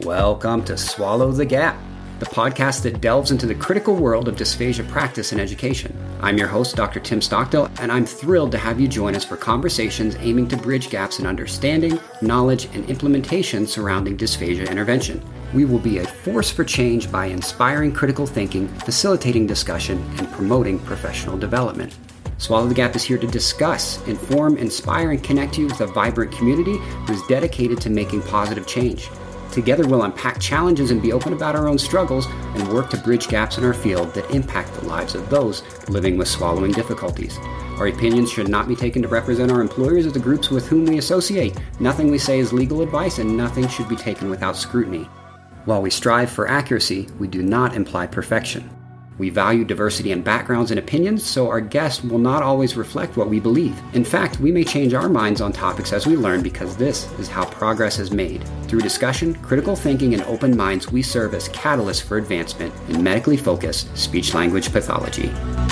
Welcome to Swallow the Gap, the podcast that delves into the critical world of dysphagia practice and education. I'm your host, Dr. Tim Stockdale, and I'm thrilled to have you join us for conversations aiming to bridge gaps in understanding, knowledge, and implementation surrounding dysphagia intervention. We will be a force for change by inspiring critical thinking, facilitating discussion, and promoting professional development. Swallow the Gap is here to discuss, inform, inspire, and connect you with a vibrant community who is dedicated to making positive change. Together, we'll unpack challenges and be open about our own struggles and work to bridge gaps in our field that impact the lives of those living with swallowing difficulties. Our opinions should not be taken to represent our employers or the groups with whom we associate. Nothing we say is legal advice, and nothing should be taken without scrutiny. While we strive for accuracy, we do not imply perfection. We value diversity in backgrounds and opinions, so our guests will not always reflect what we believe. In fact, we may change our minds on topics as we learn because this is how progress is made. Through discussion, critical thinking, and open minds, we serve as catalysts for advancement in medically focused speech-language pathology.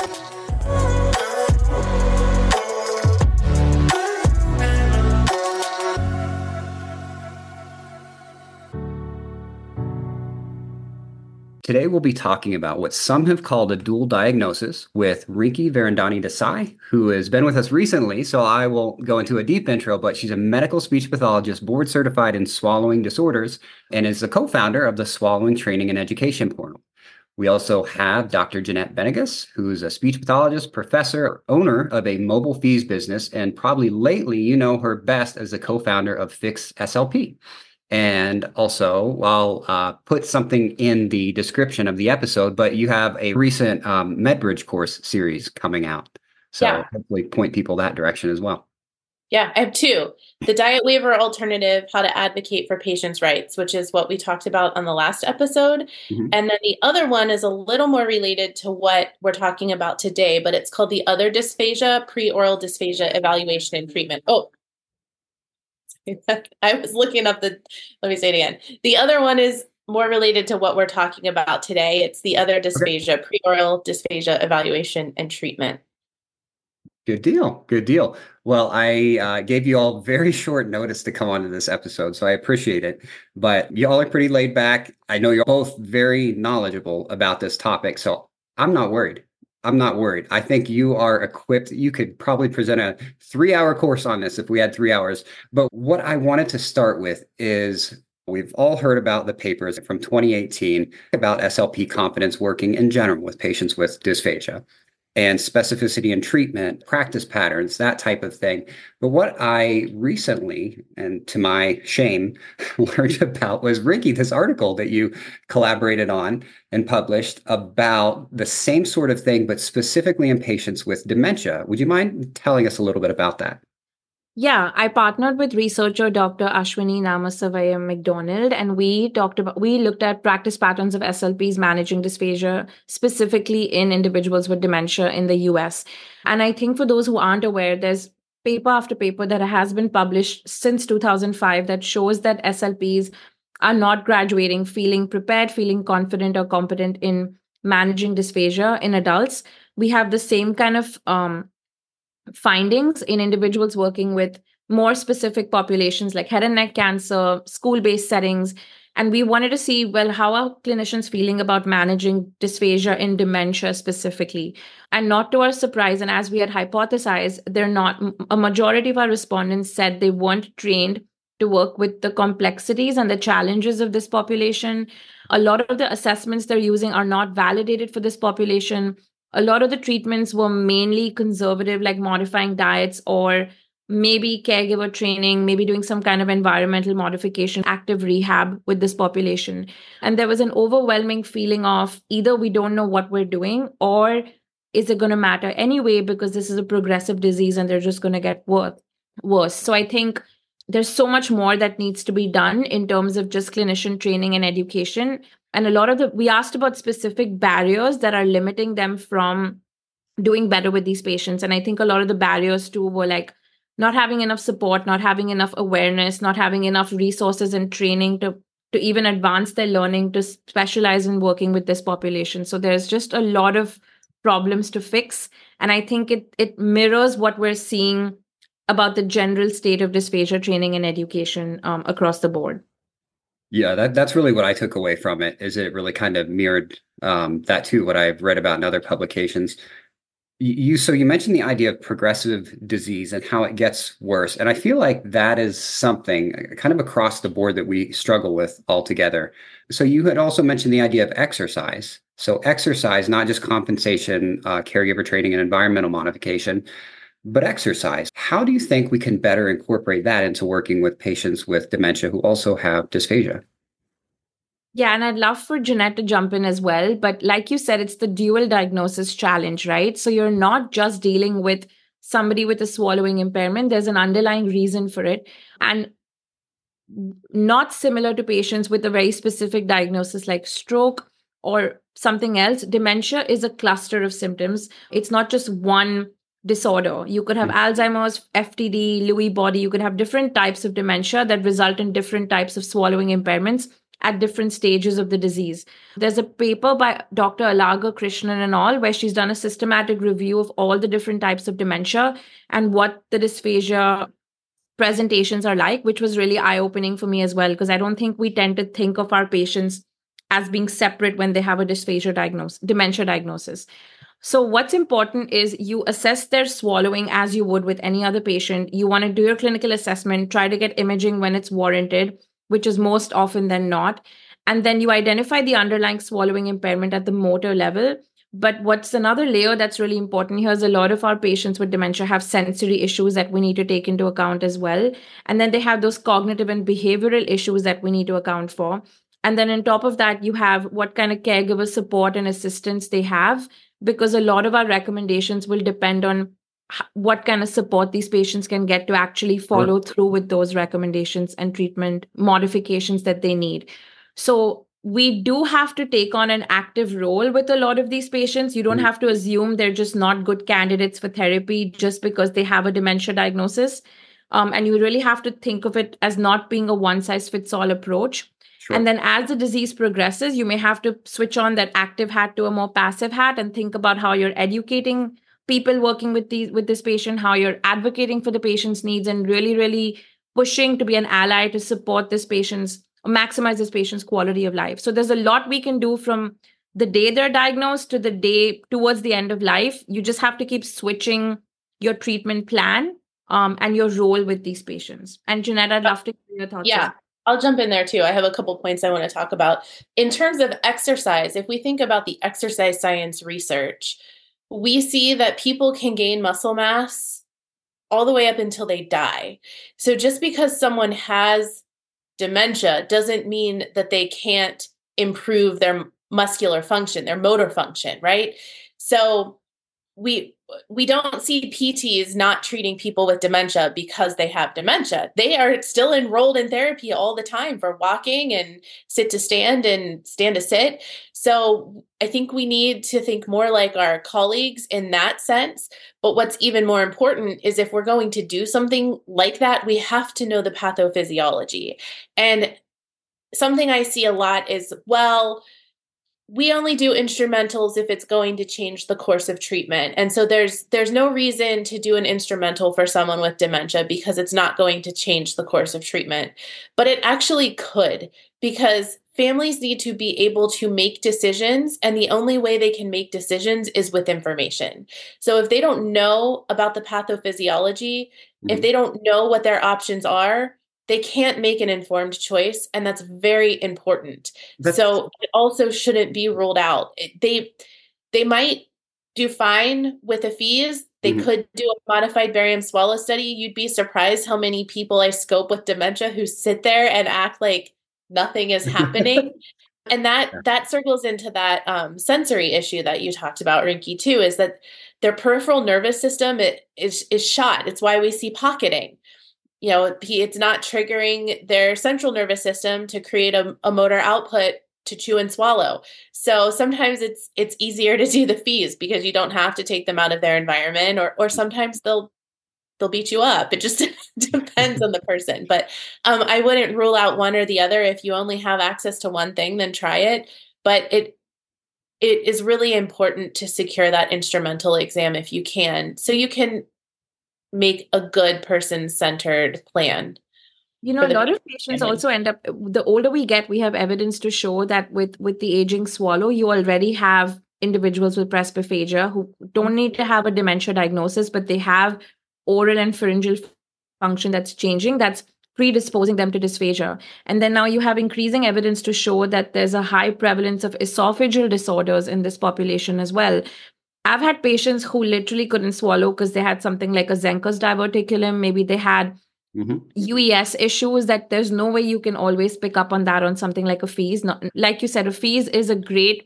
Today, we'll be talking about what some have called a dual diagnosis with Rinki Virendani Desai, who has been with us recently, so I won't go into a deep intro, but she's a medical speech pathologist, board certified in swallowing disorders, and is the co-founder of the Swallowing Training and Education Portal. We also have Dr. Jeanette Benegas, who's a speech pathologist, professor, owner of a mobile fees business, and probably lately you know her best as the co-founder of Fix SLP. And also, I'll put something in the description of the episode, but you have a recent MedBridge course series coming out. So Hopefully point people that direction as well. Yeah, I have two. The Diet Waiver Alternative, How to Advocate for Patients' Rights, which is what we talked about on the last episode. Mm-hmm. And then the other one is a little more related to what we're talking about today, but it's called The Other Dysphagia, Pre-Oral Dysphagia Evaluation and Treatment. I was looking up let me say it again. The other one is more related to what we're talking about today. It's the other dysphagia, pre-oral dysphagia evaluation and treatment. Good deal. Good deal. Well, I gave you all very short notice to come onto this episode, so I appreciate it. But y'all are pretty laid back. I know you're both very knowledgeable about this topic, so I'm not worried. I think you are equipped. You could probably present a 3-hour course on this if we had 3 hours. But what I wanted to start with is we've all heard about the papers from 2018 about SLP competence working in general with patients with dysphagia and specificity in treatment, practice patterns, that type of thing. But what I recently, and to my shame, learned about was Rinki, this article that you collaborated on and published about the same sort of thing, but specifically in patients with dementia. Would you mind telling us a little bit about that? Yeah, I partnered with researcher Dr. Ashwini Namasavaya McDonald, and we looked at practice patterns of SLPs managing dysphagia, specifically in individuals with dementia in the US. And I think for those who aren't aware, there's paper after paper that has been published since 2005 that shows that SLPs are not graduating, feeling prepared, feeling confident or competent in managing dysphagia in adults. We have the same kind of findings in individuals working with more specific populations like head and neck cancer, school-based settings. And we wanted to see, well, how are clinicians feeling about managing dysphagia in dementia specifically? And not to our surprise, and as we had hypothesized, a majority of our respondents said they weren't trained to work with the complexities and the challenges of this population. A lot of the assessments they're using are not validated for this population. A lot of the treatments were mainly conservative, like modifying diets or maybe caregiver training, maybe doing some kind of environmental modification, active rehab with this population. And there was an overwhelming feeling of either we don't know what we're doing or is it going to matter anyway because this is a progressive disease and they're just going to get worse. So I think there's so much more that needs to be done in terms of just clinician training and education. And we asked about specific barriers that are limiting them from doing better with these patients. And I think a lot of the barriers too were like not having enough support, not having enough awareness, not having enough resources and training to even advance their learning to specialize in working with this population. So there's just a lot of problems to fix. And I think it mirrors what we're seeing about the general state of dysphagia training and education across the board. Yeah, that's really what I took away from it, is it really kind of mirrored that too, what I've read about in other publications. So you mentioned the idea of progressive disease and how it gets worse. And I feel like that is something kind of across the board that we struggle with altogether. So you had also mentioned the idea of exercise. So exercise, not just compensation, caregiver training, and environmental modification, but exercise. How do you think we can better incorporate that into working with patients with dementia who also have dysphagia? Yeah, and I'd love for Jeanette to jump in as well. But like you said, it's the dual diagnosis challenge, right? So you're not just dealing with somebody with a swallowing impairment, there's an underlying reason for it. And not similar to patients with a very specific diagnosis like stroke or something else, dementia is a cluster of symptoms. It's not just one disorder. You could have Alzheimer's, FTD, Lewy body. You could have different types of dementia that result in different types of swallowing impairments at different stages of the disease. There's a paper by Dr. Alaga Krishnan and all, where she's done a systematic review of all the different types of dementia and what the dysphagia presentations are like, which was really eye-opening for me as well, because I don't think we tend to think of our patients as being separate when they have a dementia diagnosis. So what's important is you assess their swallowing as you would with any other patient. You want to do your clinical assessment, try to get imaging when it's warranted, which is most often than not. And then you identify the underlying swallowing impairment at the motor level. But what's another layer that's really important here is a lot of our patients with dementia have sensory issues that we need to take into account as well. And then they have those cognitive and behavioral issues that we need to account for. And then on top of that, you have what kind of caregiver support and assistance they have, because a lot of our recommendations will depend on what kind of support these patients can get to actually follow through with those recommendations and treatment modifications that they need. So we do have to take on an active role with a lot of these patients. You don't have to assume they're just not good candidates for therapy just because they have a dementia diagnosis. And you really have to think of it as not being a one-size-fits-all approach. Sure. And then as the disease progresses, you may have to switch on that active hat to a more passive hat and think about how you're educating people working with this patient, how you're advocating for the patient's needs, and really, really pushing to be an ally to support this patient's, maximize this patient's quality of life. So there's a lot we can do from the day they're diagnosed to the day towards the end of life. You just have to keep switching your treatment plan and your role with these patients. And Jeanette, I'd love to hear your thoughts. Yeah. I'll jump in there too. I have a couple points I want to talk about. In terms of exercise, if we think about the exercise science research, we see that people can gain muscle mass all the way up until they die. So just because someone has dementia doesn't mean that they can't improve their muscular function, their motor function, right? So we don't see PTs not treating people with dementia because they have dementia. They are still enrolled in therapy all the time for walking and sit to stand and stand to sit. So I think we need to think more like our colleagues in that sense. But what's even more important is if we're going to do something like that, we have to know the pathophysiology. And something I see a lot is, well, we only do instrumentals if it's going to change the course of treatment. And so there's no reason to do an instrumental for someone with dementia because it's not going to change the course of treatment. But it actually could, because families need to be able to make decisions. And the only way they can make decisions is with information. So if they don't know about the pathophysiology, if they don't know what their options are, they can't make an informed choice, and that's very important. So it also shouldn't be ruled out. They might do fine with the fees. They could do a modified barium swallow study. You'd be surprised how many people I scope with dementia who sit there and act like nothing is happening. And that circles into that sensory issue that you talked about, Rinky, too, is that their peripheral nervous system is shot. It's why we see pocketing. You know, it's not triggering their central nervous system to create a motor output to chew and swallow. So sometimes it's easier to do the fees because you don't have to take them out of their environment, or sometimes they'll beat you up. It just depends on the person. But I wouldn't rule out one or the other. If you only have access to one thing, then try it. But it is really important to secure that instrumental exam if you can, so you can make a good person-centered plan. A lot of patients also end up, the older we get, we have evidence to show that with the aging swallow, you already have individuals with presbyophagia who don't need to have a dementia diagnosis, but they have oral and pharyngeal function that's changing, that's predisposing them to dysphagia. And then now you have increasing evidence to show that there's a high prevalence of esophageal disorders in this population as well. I've had patients who literally couldn't swallow because they had something like a Zenker's diverticulum. Maybe they had UES issues that there's no way you can always pick up on that on something like a FEES. Not, like you said, a FEES is a great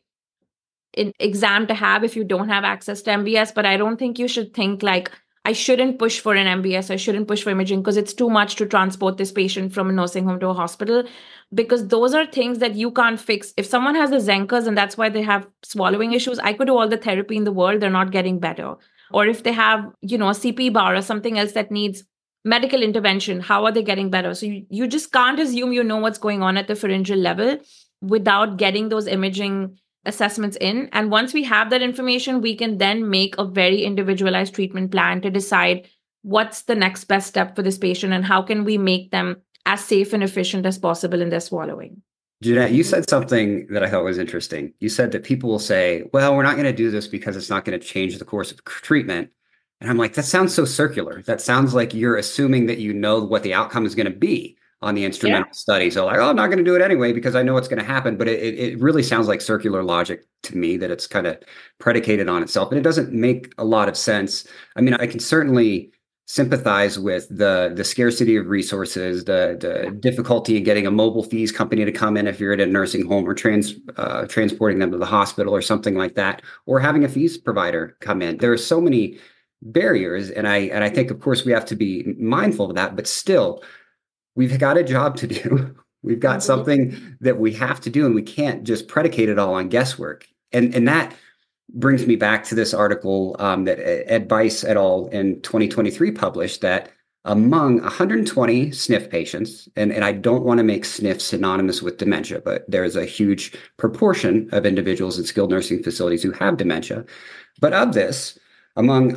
exam to have if you don't have access to MBS, but I don't think you should think like, I shouldn't push for an MBS, I shouldn't push for imaging because it's too much to transport this patient from a nursing home to a hospital, because those are things that you can't fix. If someone has a Zenker's and that's why they have swallowing issues, I could do all the therapy in the world, they're not getting better. Or if they have, a CP bar or something else that needs medical intervention, how are they getting better? So you just can't assume you know what's going on at the pharyngeal level without getting those imaging assessments in. And once we have that information, we can then make a very individualized treatment plan to decide what's the next best step for this patient and how can we make them as safe and efficient as possible in their swallowing. Jeanette, you said something that I thought was interesting. You said that people will say, well, we're not going to do this because it's not going to change the course of treatment. And I'm like, that sounds so circular. That sounds like you're assuming that you know what the outcome is going to be on the instrumental study. So like, I'm not going to do it anyway because I know what's going to happen. But it really sounds like circular logic to me, that it's kind of predicated on itself. And it doesn't make a lot of sense. I mean, I can certainly sympathize with the scarcity of resources, the difficulty in getting a mobile FEES company to come in if you're at a nursing home, or transporting them to the hospital or something like that, or having a FEES provider come in. There are so many barriers. And I think, of course, we have to be mindful of that, but still, we've got a job to do. We've got something that we have to do, and we can't just predicate it all on guesswork. And that brings me back to this article that Ed Bice et al. In 2023 published, that among 120 SNF patients, and I don't want to make SNF synonymous with dementia, but there's a huge proportion of individuals in skilled nursing facilities who have dementia. But of this, among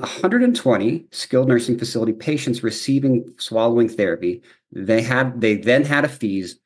120 skilled nursing facility patients receiving swallowing therapy, they then had a FEES.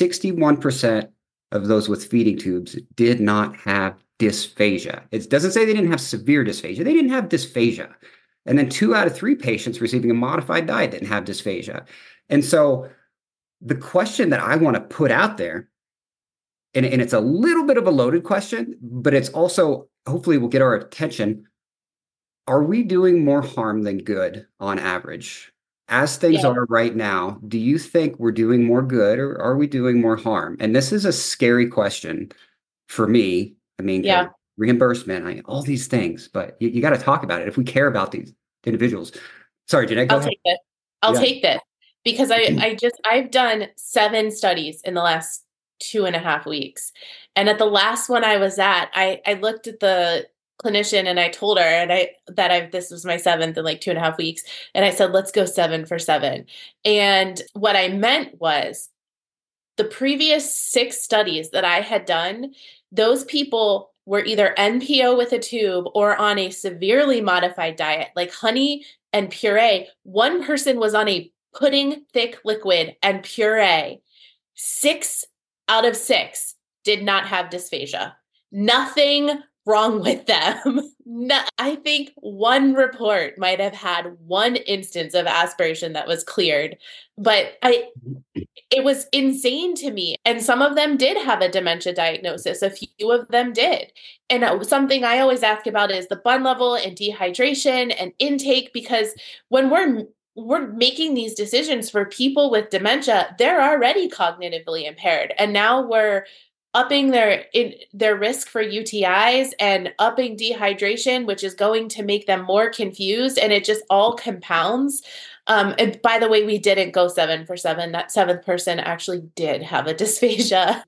61% of those with feeding tubes did not have dysphagia. It doesn't say they didn't have severe dysphagia. They didn't have dysphagia. And then 2 out of 3 patients receiving a modified diet didn't have dysphagia. And so the question that I want to put out there, and it's a little bit of a loaded question, but it's also, hopefully will get our attention. Are we doing more harm than good on average? As things are right now, do you think we're doing more good, or are we doing more harm? And this is a scary question for me. I mean, reimbursement, all these things, but you got to talk about it if we care about these individuals. Sorry, Jeanette, go ahead. I'll take this because I've done 7 studies in the last 2.5 weeks. And at the last one I was at, I looked at the clinician and I told her this was my 7th in like 2.5 weeks. And I said, let's go 7 for 7. And what I meant was the previous 6 studies that I had done, those people were either NPO with a tube or on a severely modified diet, like honey and puree. One person was on a pudding thick liquid and puree. 6 out of 6 did not have dysphagia. Nothing wrong with them. No, I think one report might have had one instance of aspiration that was cleared, but it was insane to me. And some of them did have a dementia diagnosis. A few of them did. And something I always ask about is the bun level and dehydration and intake, because when we're making these decisions for people with dementia, they're already cognitively impaired. And now we're upping their risk for UTIs and upping dehydration, which is going to make them more confused. And it just all compounds. And by the way, we didn't go 7 for 7. That 7th person actually did have a dysphagia.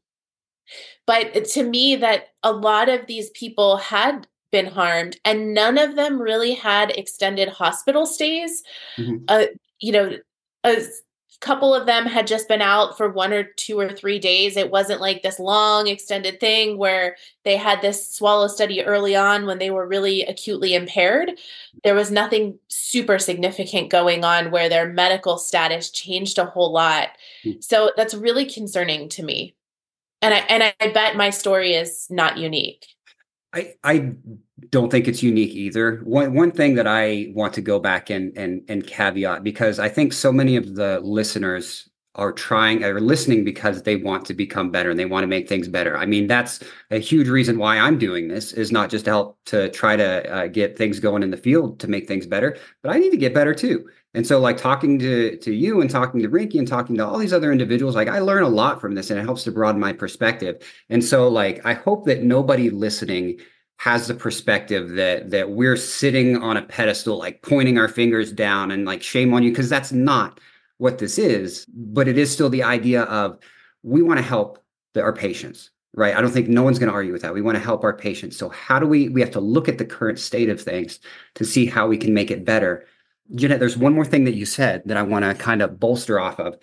But to me, that a lot of these people had been harmed and none of them really had extended hospital stays. A couple of them had just been out for 1 or 2 or 3 days. It wasn't like this long extended thing where they had this swallow study early on when they were really acutely impaired. There was nothing super significant going on where their medical status changed a whole lot. So that's really concerning to me. And I bet my story is not unique. I don't think it's unique either. One thing that I want to go back and caveat, because I think so many of the listeners are listening because they want to become better and they want to make things better. I mean, that's a huge reason why I'm doing this, is not just to help to try to get things going in the field to make things better, but I need to get better too. And so like talking to you and talking to Rinky and talking to all these other individuals, like I learn a lot from this and it helps to broaden my perspective. And so like, I hope that nobody listening has the perspective that we're sitting on a pedestal, like pointing our fingers down and like, shame on you, because that's not what this is. But it is still the idea of, we want to help our patients, right? I don't think no one's going to argue with that. We want to help our patients. So how do we have to look at the current state of things to see how we can make it better. Jeanette, there's one more thing that you said that I want to kind of bolster off of.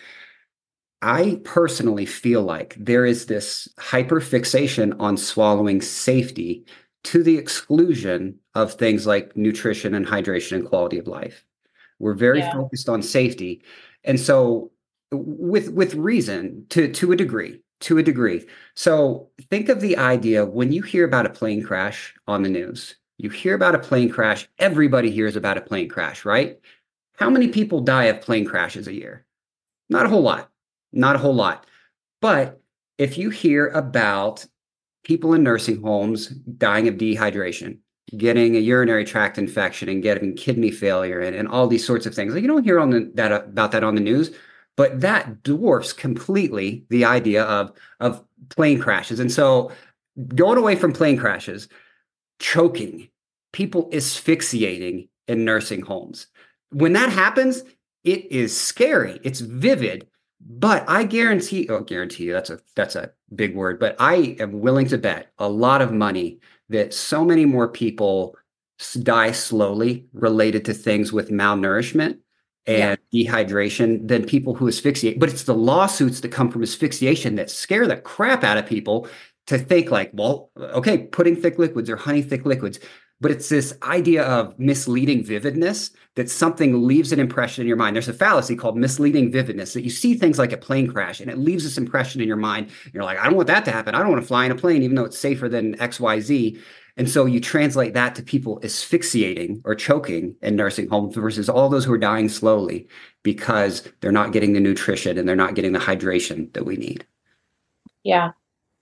I personally feel like there is this hyperfixation on swallowing safety to the exclusion of things like nutrition and hydration and quality of life. We're very focused on safety. And so with reason to a degree. So think of the idea when you hear about a plane crash on the news. You hear about a plane crash, everybody hears about a plane crash, right? How many people die of plane crashes a year? Not a whole lot. But if you hear about people in nursing homes dying of dehydration, getting a urinary tract infection and getting kidney failure and all these sorts of things, like you don't hear about that on the news, but that dwarfs completely the idea of plane crashes. And so going away from plane crashes, choking, people asphyxiating in nursing homes. When that happens, it is scary. It's vivid, but I guarantee you, that's a big word, but I am willing to bet a lot of money that so many more people die slowly related to things with malnourishment and dehydration than people who asphyxiate. But it's the lawsuits that come from asphyxiation that scare the crap out of people to think like, well, okay, putting thick liquids or honey thick liquids. But it's this idea of misleading vividness, that something leaves an impression in your mind. There's a fallacy called misleading vividness, that you see things like a plane crash and it leaves this impression in your mind. You're like, I don't want that to happen. I don't want to fly in a plane, even though it's safer than XYZ. And so you translate that to people asphyxiating or choking in nursing homes versus all those who are dying slowly because they're not getting the nutrition and they're not getting the hydration that we need. Yeah.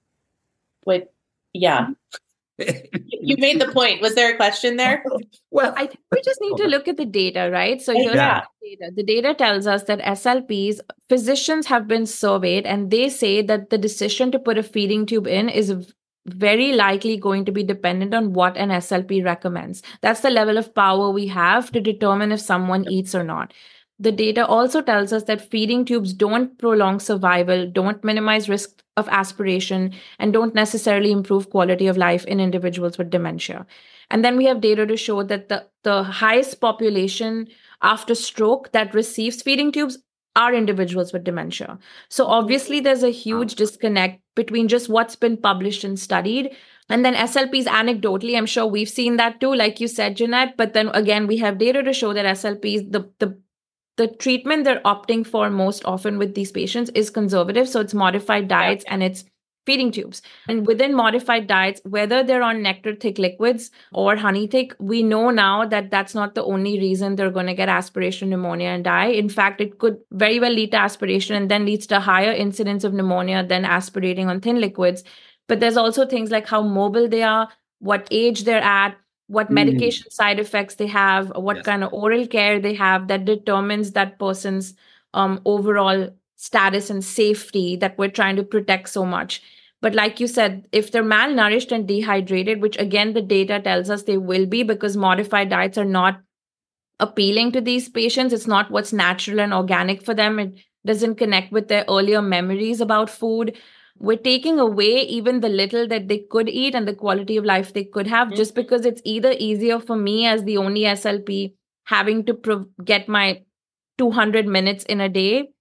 You made the point. Was there a question there? Well, I think we just need to look at the data, right? So here's the data. The data tells us that SLPs, physicians have been surveyed, and they say that the decision to put a feeding tube in is very likely going to be dependent on what an SLP recommends. That's the level of power we have to determine if someone eats or not. The data also tells us that feeding tubes don't prolong survival, don't minimize risk of aspiration, and don't necessarily improve quality of life in individuals with dementia. And then we have data to show that the highest population after stroke that receives feeding tubes are individuals with dementia. So obviously there's a huge disconnect between just what's been published and studied. And then SLPs, anecdotally, I'm sure we've seen that too, like you said, Jeanette. But then again, we have data to show that SLPs, the treatment they're opting for most often with these patients is conservative. So it's modified diets and it's feeding tubes. And within modified diets, whether they're on nectar thick liquids or honey thick, we know now that that's not the only reason they're going to get aspiration pneumonia and die. In fact, it could very well lead to aspiration and then leads to higher incidence of pneumonia than aspirating on thin liquids. But there's also things like how mobile they are, what age they're at, what medication side effects they have, what kind of oral care they have that determines that person's overall status and safety that we're trying to protect so much. But like you said, if they're malnourished and dehydrated, which again, the data tells us they will be because modified diets are not appealing to these patients. It's not what's natural and organic for them. It doesn't connect with their earlier memories about food. We're taking away even the little that they could eat and the quality of life they could have just because it's either easier for me as the only SLP having to get my 200 minutes in a day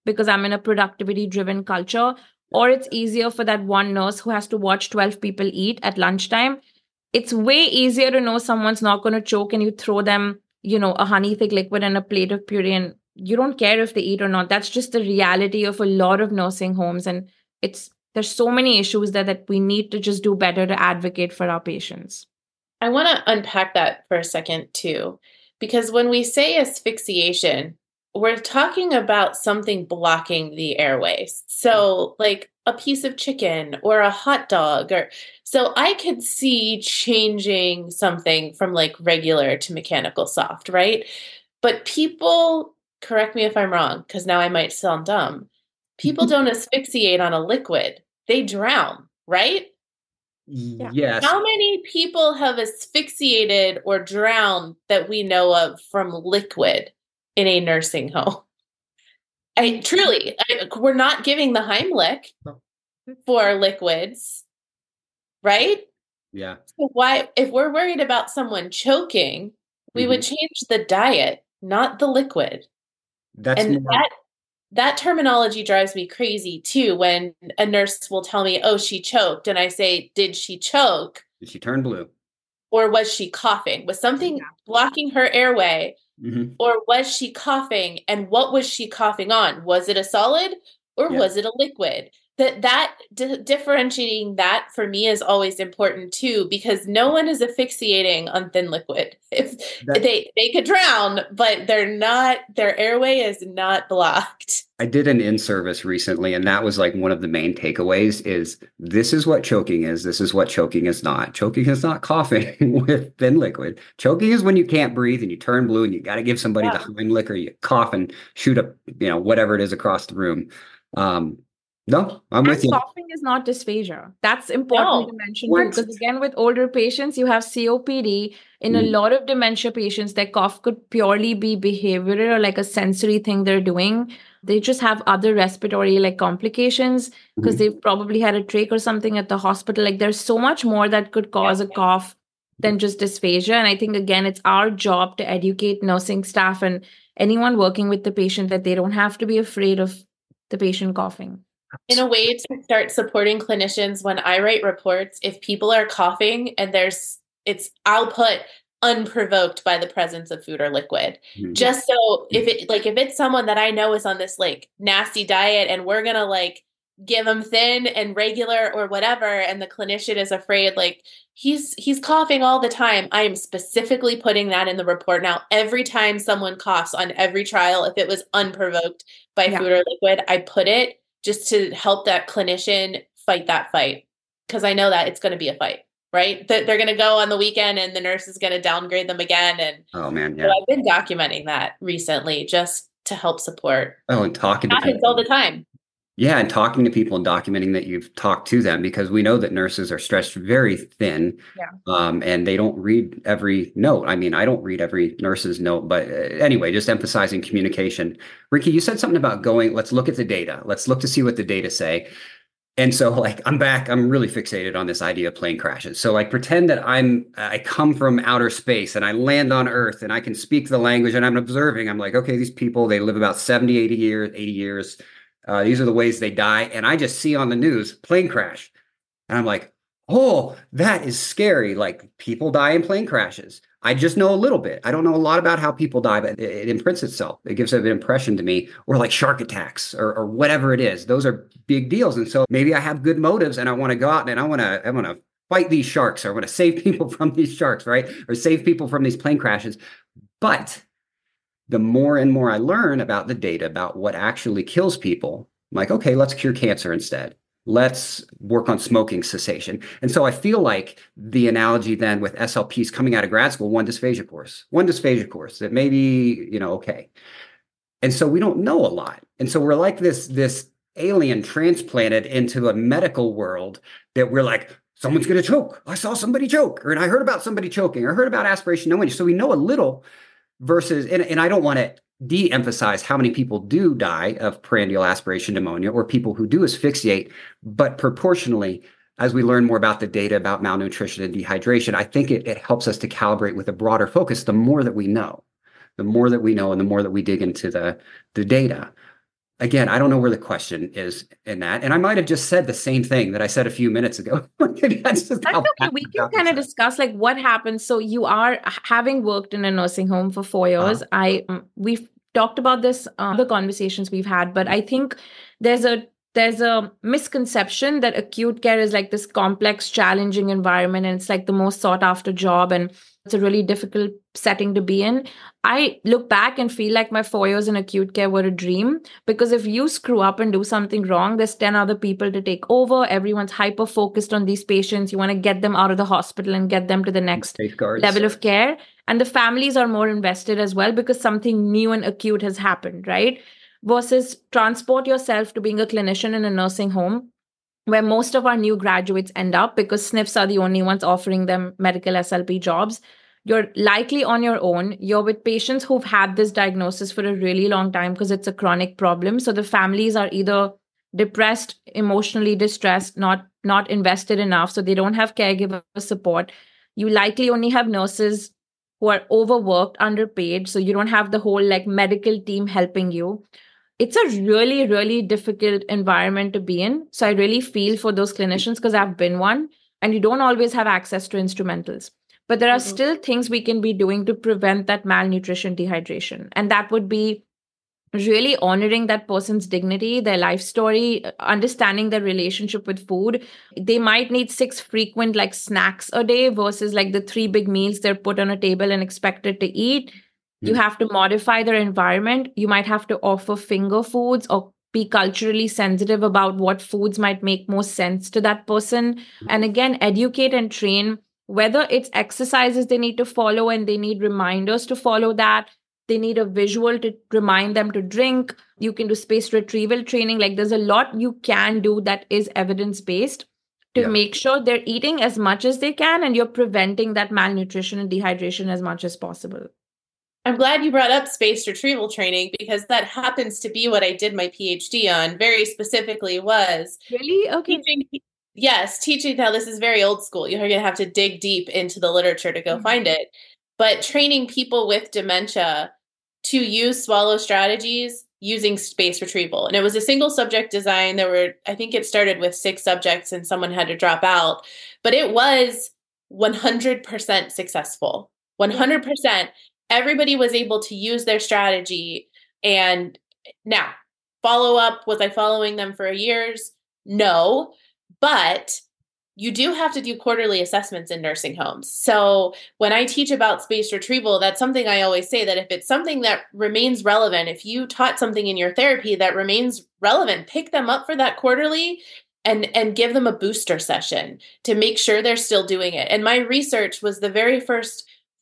because I'm in a productivity driven culture, or it's easier for that one nurse who has to watch 12 people eat at lunchtime. It's way easier to know someone's not going to choke and you throw them, a honey thick liquid and a plate of puree, and you don't care if they eat or not. That's just the reality of a lot of nursing homes. And there's so many issues there that we need to just do better to advocate for our patients. I want to unpack that for a second too, because when we say asphyxiation, we're talking about something blocking the airways. So like a piece of chicken or a hot dog, so I could see changing something from like regular to mechanical soft, right? But people, correct me if I'm wrong, because now I might sound dumb. People don't asphyxiate on a liquid. They drown, right? Yeah. Yes. How many people have asphyxiated or drowned that we know of from liquid in a nursing home? We're not giving the Heimlich for liquids, right? Yeah. So why, if we're worried about someone choking, we would change the diet, not the liquid. That terminology drives me crazy too, when a nurse will tell me, oh, she choked. And I say, did she choke? Did she turn blue? Or was she coughing? Was something blocking her airway? Or was she coughing? And what was she coughing on? Was it a solid or was it a liquid? Differentiating that for me is always important too, because no one is asphyxiating on thin liquid. They could drown, but their airway is not blocked. I did an in-service recently, and that was like one of the main takeaways is this is what choking is. This is what choking is not. Choking is not coughing with thin liquid. Choking is when you can't breathe and you turn blue and you got to give somebody the Heimlich, or you cough and shoot up, whatever it is across the room. No, I'm with you. Coughing is not dysphagia. That's important to mention too, because again, with older patients, you have COPD. In a lot of dementia patients, their cough could purely be behavioral or like a sensory thing they're doing. They just have other respiratory like complications because they've probably had a trach or something at the hospital. Like there's so much more that could cause a cough than just dysphagia. And I think, again, it's our job to educate nursing staff and anyone working with the patient that they don't have to be afraid of the patient coughing. In a way to start supporting clinicians, when I write reports, if people are coughing and I'll put unprovoked by the presence of food or liquid. Just so if it's someone that I know is on this like nasty diet and we're going to like give them thin and regular or whatever, and the clinician is afraid, like he's coughing all the time, I am specifically putting that in the report. Now, every time someone coughs on every trial, if it was unprovoked by food or liquid, I put it just to help that clinician fight that fight. Because I know that it's going to be a fight, right? That they're going to go on the weekend and the nurse is going to downgrade them again. And oh man, so I've been documenting that recently just to help support. Oh, and talking to people all the time. Yeah, and talking to people and documenting that you've talked to them, because we know that nurses are stretched very thin, and they don't read every note. I mean, I don't read every nurse's note, but anyway, just emphasizing communication. Ricky, you said something about let's look at the data. Let's look to see what the data say. And so like, I'm really fixated on this idea of plane crashes. So like pretend that I come from outer space and I land on Earth and I can speak the language and I'm observing. I'm like, okay, these people, they live about 70, 80 years. These are the ways they die. And I just see on the news, plane crash. And I'm like, oh, that is scary. Like people die in plane crashes. I just know a little bit. I don't know a lot about how people die, but it imprints itself. It gives an impression to me, or like shark attacks or whatever it is. Those are big deals. And so maybe I have good motives and I want to go out and I want to fight these sharks, or I want to save people from these sharks, right? Or save people from these plane crashes. But the more and more I learn about the data, about what actually kills people, I'm like, okay, let's cure cancer instead. Let's work on smoking cessation. And so I feel like the analogy then with SLPs coming out of grad school, one dysphagia course that maybe, okay. And so we don't know a lot. And so we're like this alien transplanted into a medical world that we're like, someone's going to choke. I saw somebody choke, or I heard about somebody choking, or heard about aspiration pneumonia. So we know a little versus, and I don't want to de-emphasize how many people do die of prandial aspiration pneumonia or people who do asphyxiate, but proportionally, as we learn more about the data about malnutrition and dehydration, I think it helps us to calibrate with a broader focus. The more that we know and the more that we dig into the data. again, I don't know where the question is in that. And I might have just said the same thing that I said a few minutes ago. That's just how okay. We can kind of discuss like what happens. So you are having worked in a nursing home for 4 years. We've talked about this the conversations we've had, but I think there's a misconception that acute care is like this complex, challenging environment, and it's like the most sought after job, and it's a really difficult setting to be in. I look back and feel like my 4 years in acute care were a dream, because if you screw up and do something wrong, there's 10 other people to take over. Everyone's hyper focused on these patients. You want to get them out of the hospital and get them to the next level of care. And the families are more invested as well because something new and acute has happened, right? Versus transport yourself to being a clinician in a nursing home, where most of our new graduates end up because SNFs are the only ones offering them medical SLP jobs. You're likely on your own. You're with patients who've had this diagnosis for a really long time because it's a chronic problem. So the families are either depressed, emotionally distressed, not invested enough, so they don't have caregiver support. You likely only have nurses who are overworked, underpaid, so you don't have the whole like medical team helping you. It's a really, really difficult environment to be in. So I really feel for those clinicians because I've been one, and you don't always have access to instrumentals. But there are still things we can be doing to prevent that malnutrition, dehydration. And that would be really honoring that person's dignity, their life story, understanding their relationship with food. They might need 6 frequent like snacks a day versus like the 3 big meals they're put on a table and expected to eat. You have to modify their environment. You might have to offer finger foods or be culturally sensitive about what foods might make most sense to that person. And again, educate and train, whether it's exercises they need to follow and they need reminders to follow that. They need a visual to remind them to drink. You can do space retrieval training. Like there's a lot you can do that is evidence-based to make sure they're eating as much as they can and you're preventing that malnutrition and dehydration as much as possible. I'm glad you brought up space retrieval training because that happens to be what I did my PhD on. Very specifically was really okay. Teaching. Now this is very old school. You're going to have to dig deep into the literature to go find it. But training people with dementia to use swallow strategies using space retrieval. And it was a single subject design. I think it started with 6 subjects and someone had to drop out, but it was 100% successful. 100%. Everybody was able to use their strategy. And now, follow up, was I following them for years? No, but you do have to do quarterly assessments in nursing homes. So when I teach about space retrieval, that's something I always say, that if it's something that remains relevant, if you taught something in your therapy that remains relevant, pick them up for that quarterly and give them a booster session to make sure they're still doing it. And my research was the very first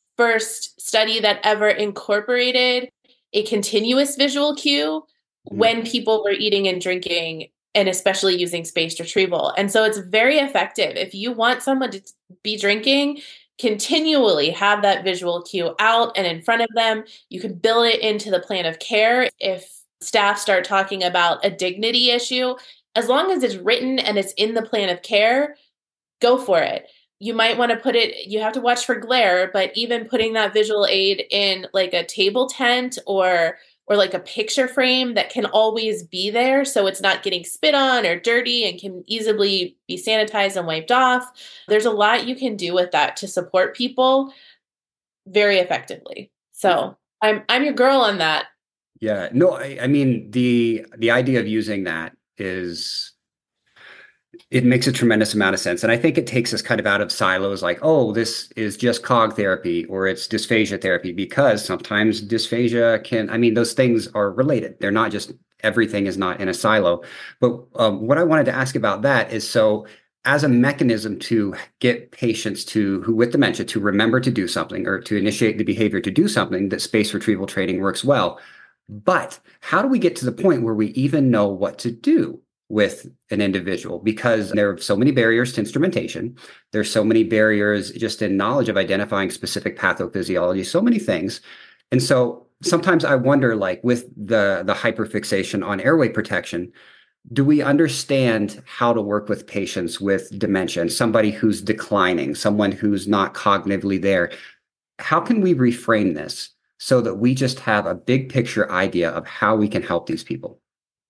study that ever incorporated a continuous visual cue when people were eating and drinking, and especially using spaced retrieval. And so it's very effective. If you want someone to be drinking, continually have that visual cue out and in front of them. You can build it into the plan of care. If staff start talking about a dignity issue, as long as it's written and it's in the plan of care, go for it. You might want to put it, you have to watch for glare, but even putting that visual aid in like a table tent or like a picture frame that can always be there so it's not getting spit on or dirty and can easily be sanitized and wiped off. There's a lot you can do with that to support people very effectively. So I'm your girl on that. Yeah, no, I mean, the idea of using that it makes a tremendous amount of sense. And I think it takes us kind of out of silos like, oh, this is just cog therapy or it's dysphagia therapy, because sometimes dysphagia those things are related. They're not just, everything is not in a silo. But what I wanted to ask about that is, so as a mechanism to get patients who with dementia to remember to do something or to initiate the behavior to do something, that space retrieval training works well. But how do we get to the point where we even know what to do with an individual? Because there are so many barriers to instrumentation. There's so many barriers just in knowledge of identifying specific pathophysiology, so many things. And so sometimes I wonder, like with the hyperfixation on airway protection, do we understand how to work with patients with dementia and somebody who's declining, someone who's not cognitively there? How can we reframe this so that we just have a big picture idea of how we can help these people?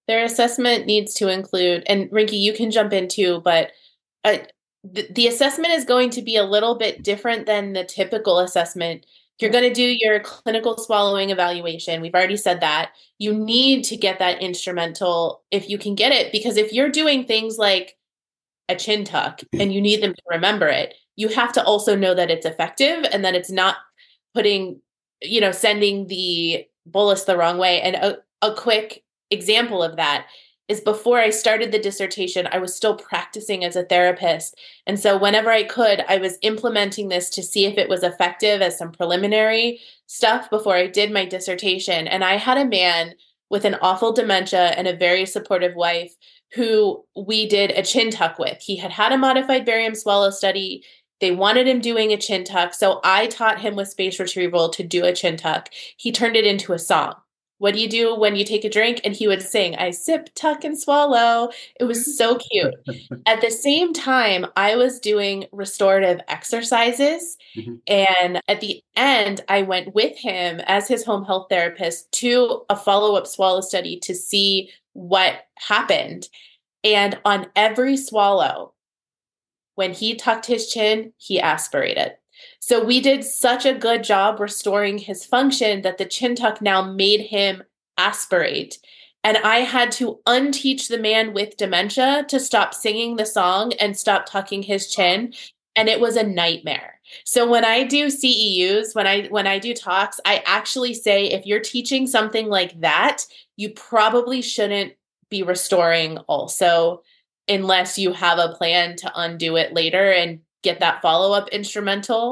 Their assessment needs to include, and Rinky, you can jump in too, but the assessment is going to be a little bit different than the typical assessment. You're going to do your clinical swallowing evaluation. We've already said that. You need to get that instrumental if you can get it, because if you're doing things like a chin tuck and you need them to remember it, you have to also know that it's effective and that it's not putting, sending the bolus the wrong way. And a quick example of that is before I started the dissertation, I was still practicing as a therapist. And so whenever I could, I was implementing this to see if it was effective as some preliminary stuff before I did my dissertation. And I had a man with an awful dementia and a very supportive wife who we did a chin tuck with. He had had a modified barium swallow study. They wanted him doing a chin tuck. So I taught him with space retrieval to do a chin tuck. He turned it into a song. What do you do when you take a drink? And he would sing, I sip, tuck, and swallow. It was so cute. At the same time, I was doing restorative exercises. Mm-hmm. And at the end, I went with him as his home health therapist to a follow-up swallow study to see what happened. And on every swallow, when he tucked his chin, he aspirated. So we did such a good job restoring his function that the chin tuck now made him aspirate. And I had to unteach the man with dementia to stop singing the song and stop tucking his chin. And it was a nightmare. So when I do CEUs, when I do talks, I actually say, if you're teaching something like that, you probably shouldn't be restoring also, unless you have a plan to undo it later and get that follow-up instrumental.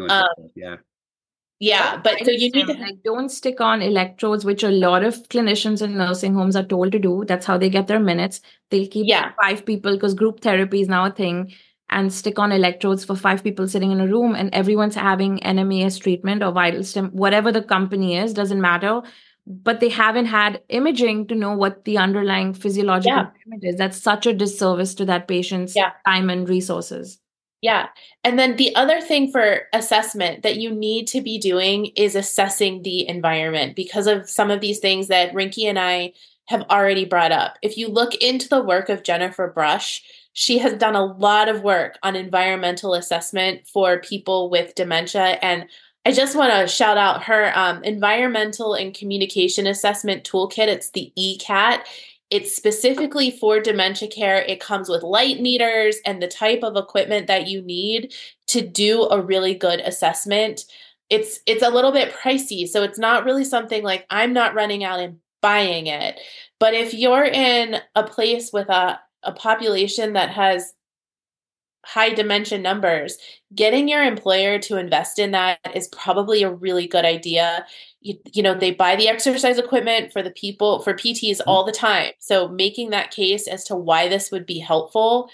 Yeah, but so you need to don't stick on electrodes, which a lot of clinicians in nursing homes are told to do. That's how they get their minutes. They'll keep 5 people, because group therapy is now a thing, and stick on electrodes for 5 people sitting in a room, and everyone's having NMES treatment or vital stim, whatever the company is, doesn't matter. But they haven't had imaging to know what the underlying physiological impairment is. That's such a disservice to that patient's time and resources. Yeah. And then the other thing for assessment that you need to be doing is assessing the environment, because of some of these things that Rinky and I have already brought up. If you look into the work of Jennifer Brush, she has done a lot of work on environmental assessment for people with dementia. And I just want to shout out her environmental and communication assessment toolkit. It's the ECAT. It's specifically for dementia care. It comes with light meters and the type of equipment that you need to do a really good assessment. It's a little bit pricey, so it's not really something like I'm not running out and buying it. But if you're in a place with a population that has high dementia numbers, getting your employer to invest in that is probably a really good idea. They buy the exercise equipment for PTs all the time. So making that case as to why this would be helpful,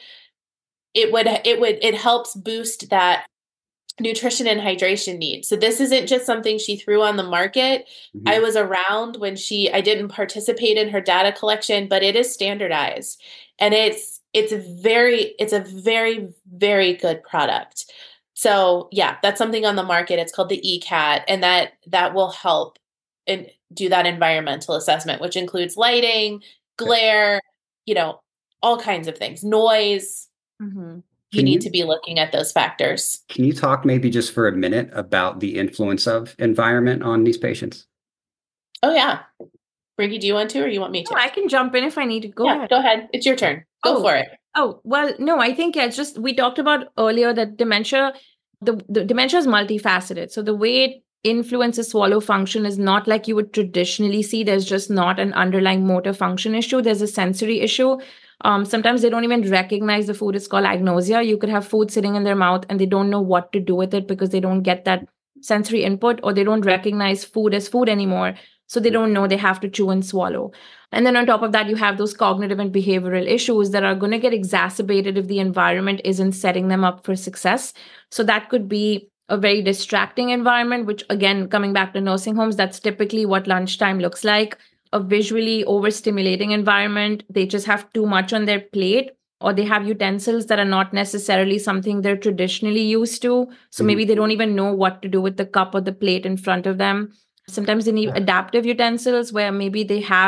it helps boost that nutrition and hydration need. So this isn't just something she threw on the market. Mm-hmm. I was around when I didn't participate in her data collection, but it is standardized, and it's a very, very good product. So yeah, that's something on the market. It's called the ECAT, and that will help and do that environmental assessment, which includes lighting, glare, all kinds of things, noise. Mm-hmm. You need to be looking at those factors. Can you talk maybe just for a minute about the influence of environment on these patients? Oh yeah. Rinky, do you want to, or you want me to? No, I can jump in if I need to. Go ahead. Go ahead. It's your turn. Go for it. Oh, well, no, I think it's just, we talked about earlier that dementia, the dementia is multifaceted. So the way it influences swallow function is not like you would traditionally see. There's just not an underlying motor function issue. There's a sensory issue. Sometimes they don't even recognize the food. It's called agnosia. You could have food sitting in their mouth and they don't know what to do with it because they don't get that sensory input, or they don't recognize food as food anymore. So they don't know they have to chew and swallow. And then on top of that, you have those cognitive and behavioral issues that are going to get exacerbated if the environment isn't setting them up for success. So that could be a very distracting environment, which again, coming back to nursing homes, that's typically what lunchtime looks like. A visually overstimulating environment. They just have too much on their plate, or they have utensils that are not necessarily something they're traditionally used to. So maybe they don't even know what to do with the cup or the plate in front of them. Sometimes they need adaptive utensils where maybe they have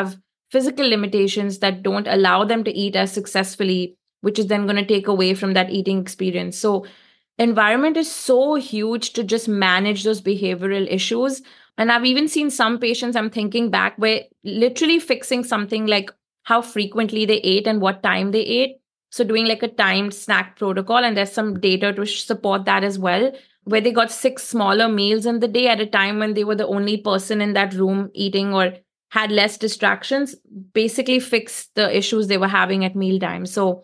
physical limitations that don't allow them to eat as successfully, which is then going to take away from that eating experience. So environment is so huge to just manage those behavioral issues. And I've even seen some patients, I'm thinking back, where literally fixing something like how frequently they ate and what time they ate. So doing like a timed snack protocol, and there's some data to support that as well, where they got 6 smaller meals in the day at a time when they were the only person in that room eating or had less distractions, basically fixed the issues they were having at mealtime. So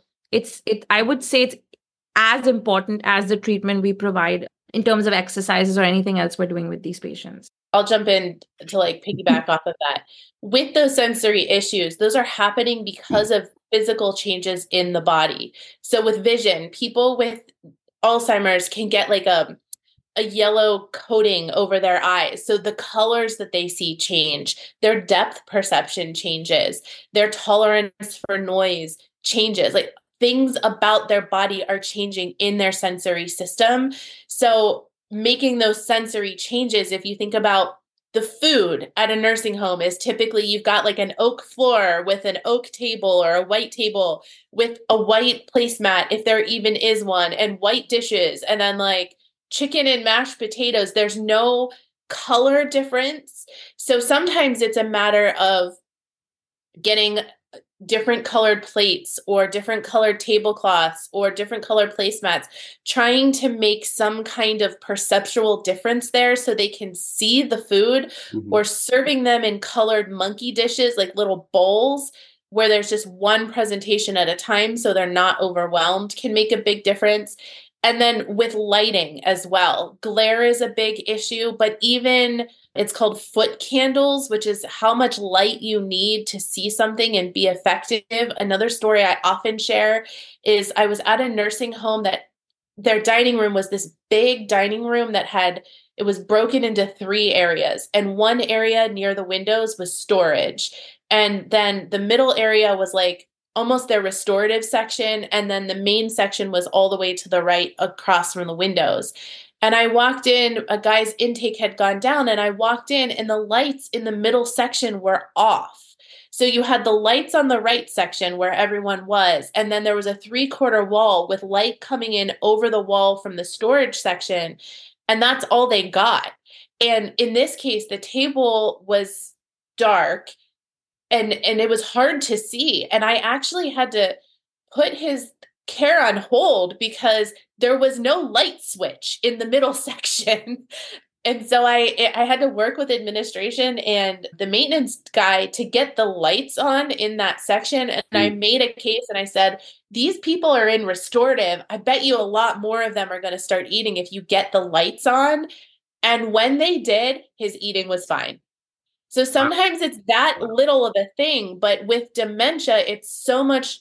I would say it's as important as the treatment we provide in terms of exercises or anything else we're doing with these patients. I'll jump in to like piggyback off of that. With those sensory issues, those are happening because of physical changes in the body. So with vision, people with Alzheimer's can get like a yellow coating over their eyes. So the colors that they see change, their depth perception changes, their tolerance for noise changes. Like things about their body are changing in their sensory system. So making those sensory changes, if you think about the food at a nursing home, is typically you've got like an oak floor with an oak table or a white table with a white placemat, if there even is one, and white dishes, and then like chicken and mashed potatoes. There's no color difference. So sometimes it's a matter of getting different colored plates or different colored tablecloths or different colored placemats, trying to make some kind of perceptual difference there so they can see the food, or serving them in colored monkey dishes, like little bowls where there's just one presentation at a time so they're not overwhelmed, can make a big difference. And then with lighting as well, glare is a big issue, but even it's called foot candles, which is how much light you need to see something and be effective. Another story I often share is I was at a nursing home that their dining room was this big dining room that it was broken into 3 areas. And one area near the windows was storage. And then the middle area was like almost their restorative section. And then the main section was all the way to the right across from the windows. And I walked in, a guy's intake had gone down, and I walked in and the lights in the middle section were off. So you had the lights on the right section where everyone was, and then there was a 3/4 wall with light coming in over the wall from the storage section. And that's all they got. And in this case, the table was dark and it was hard to see. And I actually had to put his care on hold because there was no light switch in the middle section. And so I had to work with administration and the maintenance guy to get the lights on in that section. And I made a case and I said, these people are in restorative. I bet you a lot more of them are going to start eating if you get the lights on. And when they did, his eating was fine. So sometimes it's that little of a thing, but with dementia, it's so much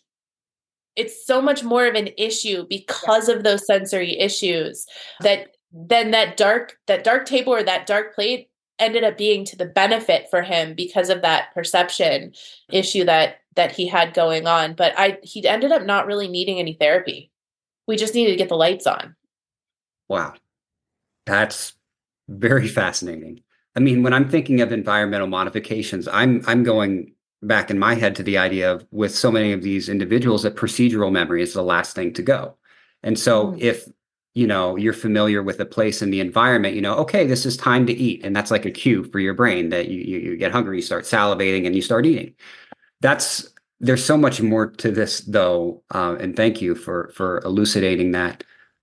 more of an issue because of those sensory issues that then that dark table or that dark plate ended up being to the benefit for him because of that perception issue that he had going on. But he ended up not really needing any therapy. We just needed to get the lights on. Wow. That's very fascinating. I mean, when I'm thinking of environmental modifications, I'm going back in my head to the idea of, with so many of these individuals, that procedural memory is the last thing to go. And so if, you're familiar with a place in the environment, okay, this is time to eat. And that's like a cue for your brain that you get hungry, you start salivating and you start eating. There's so much more to this though. And thank you for elucidating that.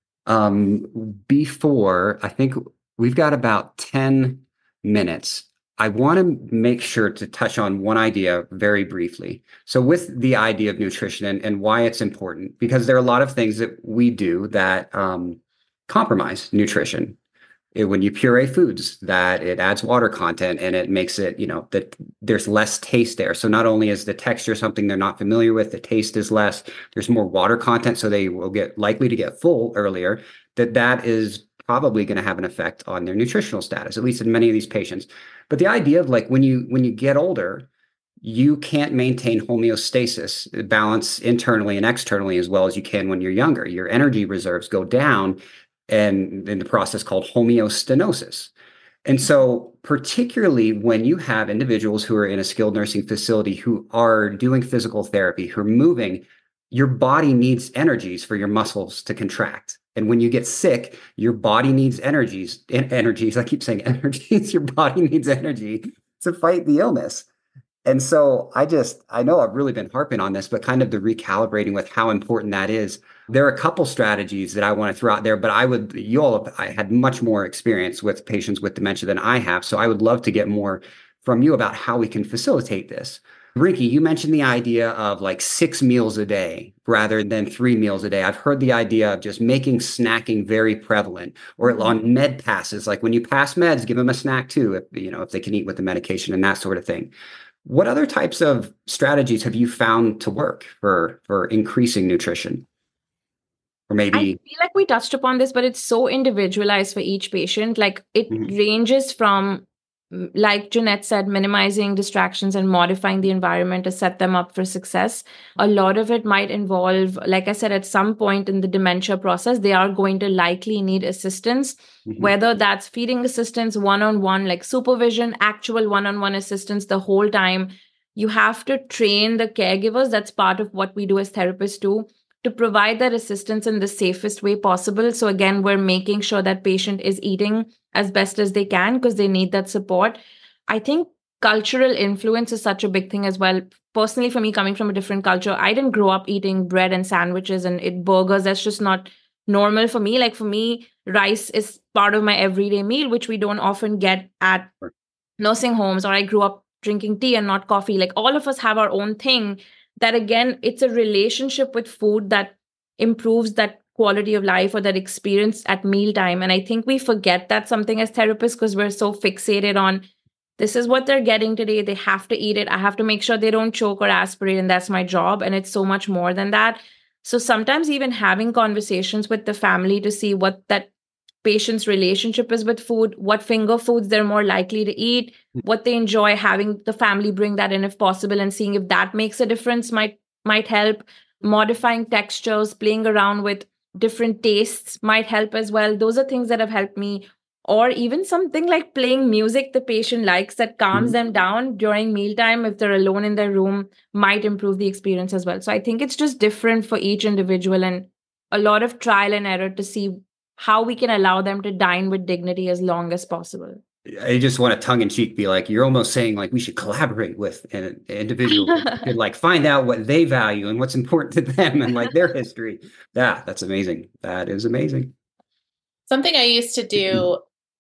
Before, I think we've got about 10 minutes. I want to make sure to touch on one idea very briefly. So with the idea of nutrition and why it's important, because there are a lot of things that we do that compromise nutrition. When you puree foods, that it adds water content and it makes it, that there's less taste there. So not only is the texture something they're not familiar with, the taste is less, there's more water content, so they will get likely to get full earlier. That is probably going to have an effect on their nutritional status, at least in many of these patients. But the idea of like when you get older, you can't maintain homeostasis, balance internally and externally as well as you can when you're younger. Your energy reserves go down, and in the process called homeostenosis. And so particularly when you have individuals who are in a skilled nursing facility who are doing physical therapy, who are moving, your body needs energies for your muscles to contract. And when you get sick, your body needs energies. I keep saying energies. Your body needs energy to fight the illness. And so I know I've really been harping on this, but kind of the recalibrating with how important that is. There are a couple strategies that I want to throw out there, but I had much more experience with patients with dementia than I have. So I would love to get more from you about how we can facilitate this. Rinky, you mentioned the idea of like 6 meals a day rather than 3 meals a day. I've heard the idea of just making snacking very prevalent, or on med passes, like when you pass meds, give them a snack too, if they can eat with the medication and that sort of thing. What other types of strategies have you found to work for increasing nutrition? Or maybe I feel like we touched upon this, but it's so individualized for each patient. Like it ranges from, like Jeanette said, minimizing distractions and modifying the environment to set them up for success. A lot of it might involve, like I said, at some point in the dementia process, they are going to likely need assistance, whether that's feeding assistance, one-on-one, like supervision, actual one-on-one assistance the whole time. You have to train the caregivers. That's part of what we do as therapists too, to provide that assistance in the safest way possible. So again, we're making sure that patient is eating as best as they can because they need that support. I think cultural influence is such a big thing as well. Personally, for me, coming from a different culture, I didn't grow up eating bread and sandwiches and burgers. That's just not normal for me. Like for me, rice is part of my everyday meal, which we don't often get at nursing homes, or I grew up drinking tea and not coffee. Like all of us have our own thing. That again, it's a relationship with food that improves that quality of life or that experience at mealtime. And I think we forget that something as therapists because we're so fixated on this is what they're getting today. They have to eat it. I have to make sure they don't choke or aspirate, and that's my job. And it's so much more than that. So sometimes even having conversations with the family to see what that patient's relationship is with food, what finger foods they're more likely to eat, what they enjoy, having the family bring that in if possible, and seeing if that makes a difference might help. Modifying textures, playing around with different tastes might help as well. Those are things that have helped me. Or even something like playing music the patient likes that calms them down during mealtime if they're alone in their room might improve the experience as well. So I think it's just different for each individual and a lot of trial and error to see how we can allow them to dine with dignity as long as possible. I just want to tongue in cheek be like, you're almost saying like we should collaborate with an individual to like find out what they value and what's important to them and like their history. Yeah, that's amazing. That is amazing. Something I used to do,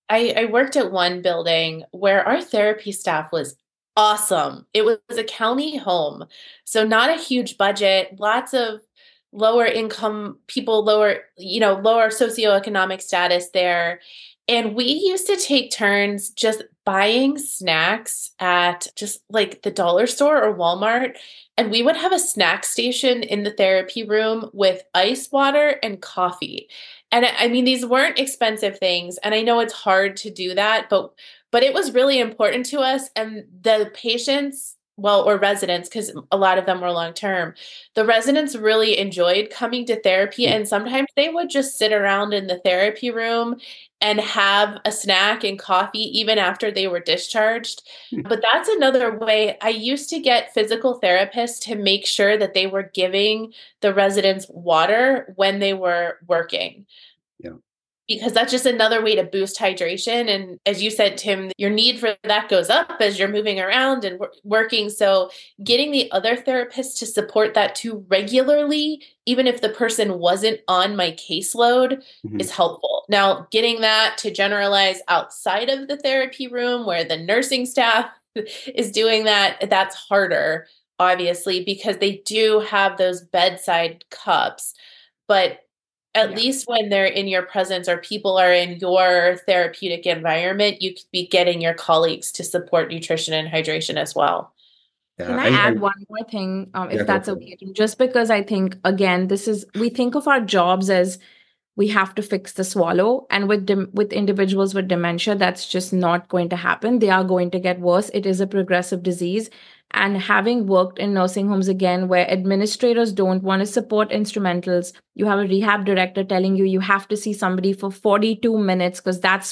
I worked at one building where our therapy staff was awesome. It was a county home, so not a huge budget, lots of lower income people, lower socioeconomic status there. And we used to take turns just buying snacks at just like the dollar store or Walmart. And we would have a snack station in the therapy room with ice water and coffee. And I mean, these weren't expensive things. And I know it's hard to do that, but it was really important to us. And the patients, or residents, because a lot of them were long-term, the residents really enjoyed coming to therapy. And sometimes they would just sit around in the therapy room and have a snack and coffee even after they were discharged. But that's another way. I used to get physical therapists to make sure that they were giving the residents water when they were working. Yeah. Because that's just another way to boost hydration. And as you said, Tim, your need for that goes up as you're moving around and working. So getting the other therapists to support that too regularly, even if the person wasn't on my caseload, is helpful. Now, getting that to generalize outside of the therapy room where the nursing staff is doing that, that's harder, obviously, because they do have those bedside cups. But at least when they're in your presence or people are in your therapeutic environment, you could be getting your colleagues to support nutrition and hydration as well. Can I add one more thing, if that's okay? Just because I think, again, we think of our jobs as we have to fix the swallow. And with individuals with dementia, that's just not going to happen. They are going to get worse. It is a progressive disease. And having worked in nursing homes again, where administrators don't want to support instrumentals, you have a rehab director telling you have to see somebody for 42 minutes because that's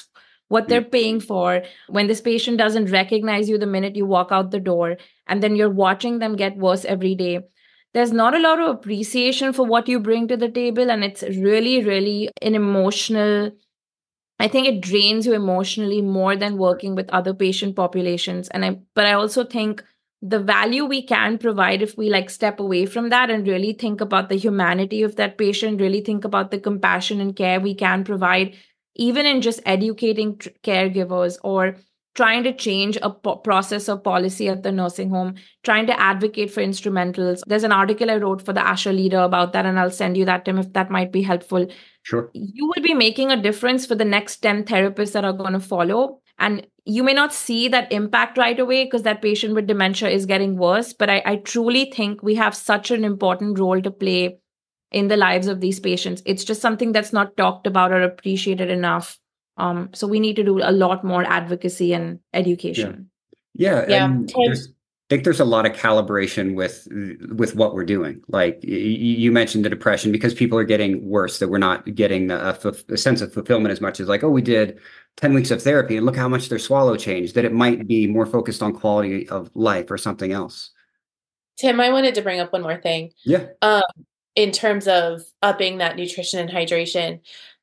what they're paying for, when this patient doesn't recognize you the minute you walk out the door, and then you're watching them get worse every day. There's not a lot of appreciation for what you bring to the table. And it's really, really an emotional, I think it drains you emotionally more than working with other patient populations. But I also think the value we can provide, if we like step away from that and really think about the humanity of that patient, really think about the compassion and care we can provide, even in just educating caregivers, or trying to change a process or policy at the nursing home, trying to advocate for instrumentals. There's an article I wrote for the ASHA leader about that, and I'll send you that, Tim, if that might be helpful. Sure. You will be making a difference for the next 10 therapists that are going to follow. And you may not see that impact right away because that patient with dementia is getting worse. But I truly think we have such an important role to play in the lives of these patients. It's just something that's not talked about or appreciated enough. So we need to do a lot more advocacy and education. Yeah. And I think there's a lot of calibration with what we're doing. Like you mentioned the depression, because people are getting worse, that we're not getting a sense of fulfillment as much as like, oh, we did 10 weeks of therapy and look how much their swallow changed, that it might be more focused on quality of life or something else. Tim, I wanted to bring up one more thing. Yeah. In terms of upping that nutrition and hydration.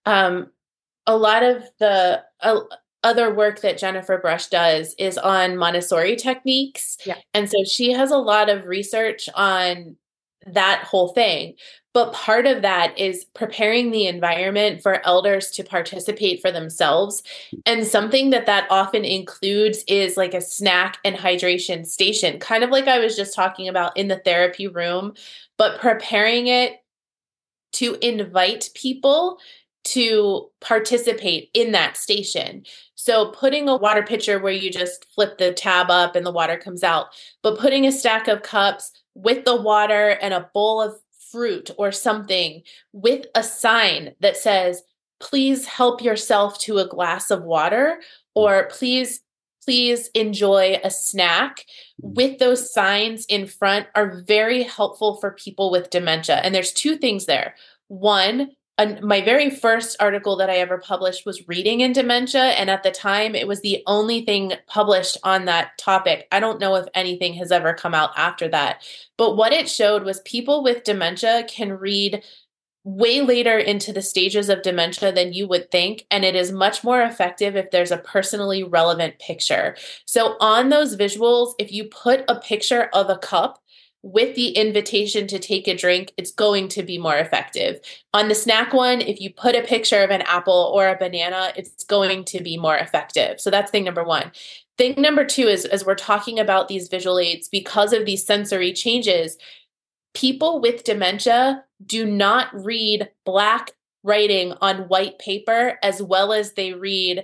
A lot of the other work that Jennifer Brush does is on Montessori techniques. Yeah. And so she has a lot of research on that whole thing. But part of that is preparing the environment for elders to participate for themselves. And something that often includes is like a snack and hydration station, kind of like I was just talking about in the therapy room, but preparing it to invite people to participate in that station. So putting a water pitcher where you just flip the tab up and the water comes out, but putting a stack of cups with the water and a bowl of fruit or something with a sign that says, please help yourself to a glass of water, or please enjoy a snack, with those signs in front are very helpful for people with dementia. And there's two things there. One, my very first article that I ever published was Reading in Dementia. And at the time, it was the only thing published on that topic. I don't know if anything has ever come out after that. But what it showed was people with dementia can read way later into the stages of dementia than you would think. And it is much more effective if there's a personally relevant picture. So on those visuals, if you put a picture of a cup with the invitation to take a drink, it's going to be more effective. On the snack one, if you put a picture of an apple or a banana, it's going to be more effective. So that's thing number one. Thing number two is, as we're talking about these visual aids, because of these sensory changes, people with dementia do not read black writing on white paper as well as they read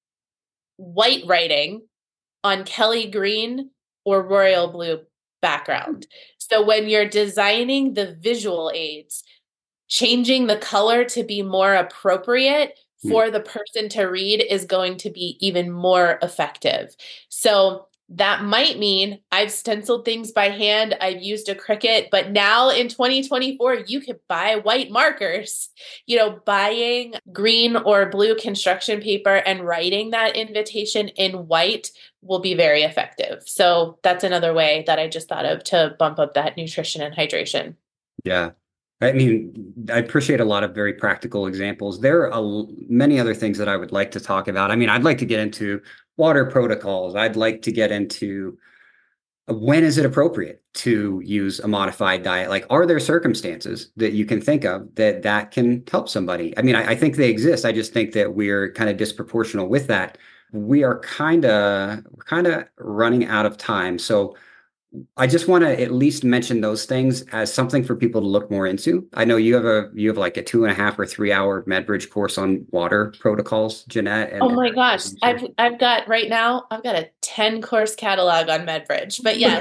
white writing on Kelly green or royal blue background. So when you're designing the visual aids, changing the color to be more appropriate for the person to read is going to be even more effective. So that might mean I've stenciled things by hand, I've used a Cricut, but now in 2024, you could buy white markers. Buying green or blue construction paper and writing that invitation in white will be very effective. So that's another way that I just thought of to bump up that nutrition and hydration. Yeah. I mean, I appreciate a lot of very practical examples. There are many other things that I would like to talk about. I mean, I'd like to get into water protocols. I'd like to get into when is it appropriate to use a modified diet? Like, are there circumstances that you can think of that can help somebody? I mean, I think they exist. I just think that we're kind of disproportional with that. We are kind of running out of time. So I just want to at least mention those things as something for people to look more into. I know you have like a 2.5 or 3 hour MedBridge course on water protocols, Jeanette. Oh my gosh. I've got a 10 course catalog on MedBridge, but yes,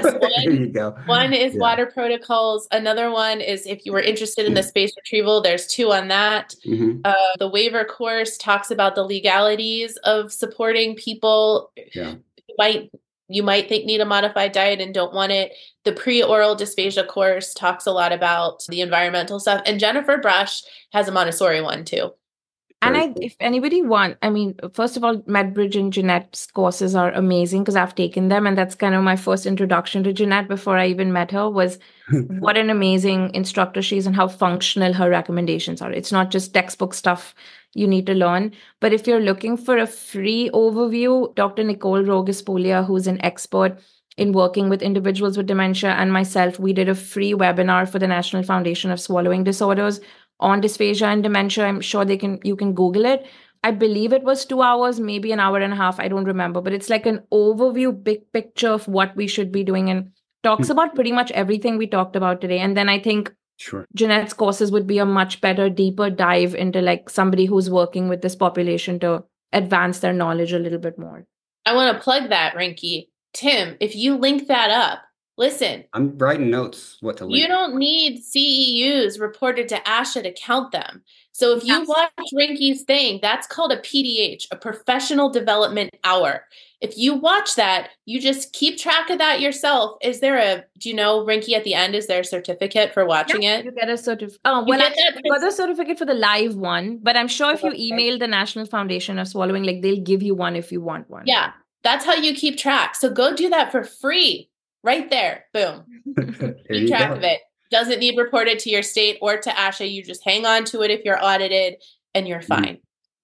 one is water protocols. Another one is if you were interested in the space retrieval, there's 2 on that. Mm-hmm. The waiver course talks about the legalities of supporting people you might think need a modified diet and don't want it. The pre-oral dysphagia course talks a lot about the environmental stuff. And Jennifer Brush has a Montessori one too. And if anybody first of all, MedBridge and Jeanette's courses are amazing because I've taken them. And that's kind of my first introduction to Jeanette before I even met her was what an amazing instructor she is and how functional her recommendations are. It's not just textbook stuff you need to learn. But if you're looking for a free overview, Dr. Nicole Rogespolia, who's an expert in working with individuals with dementia, and myself, we did a free webinar for the National Foundation of Swallowing Disorders on dysphagia and dementia. I'm sure you can Google it. I believe it was 2 hours, maybe an hour and a half. I don't remember, but it's like an overview, big picture of what we should be doing and talks about pretty much everything we talked about today. And then I think Jeanette's courses would be a much better, deeper dive into like somebody who's working with this population to advance their knowledge a little bit more. I want to plug that, Rinky. Tim, if you link that up, listen. I'm writing notes what to link. You don't need CEUs reported to ASHA to count them. So if you watch Rinky's thing, that's called a PDH, a professional development hour. If you watch that, you just keep track of that yourself. Do you know, Rinky, at the end, is there a certificate for watching it? You get a certificate. Oh, well, I got a certificate for the live one, but I'm sure if you email the National Foundation of Swallowing, like they'll give you one if you want one. Yeah, that's how you keep track. So go do that for free. Right there. Boom. Keep track of it. Doesn't need reported to your state or to ASHA. You just hang on to it if you're audited and you're fine.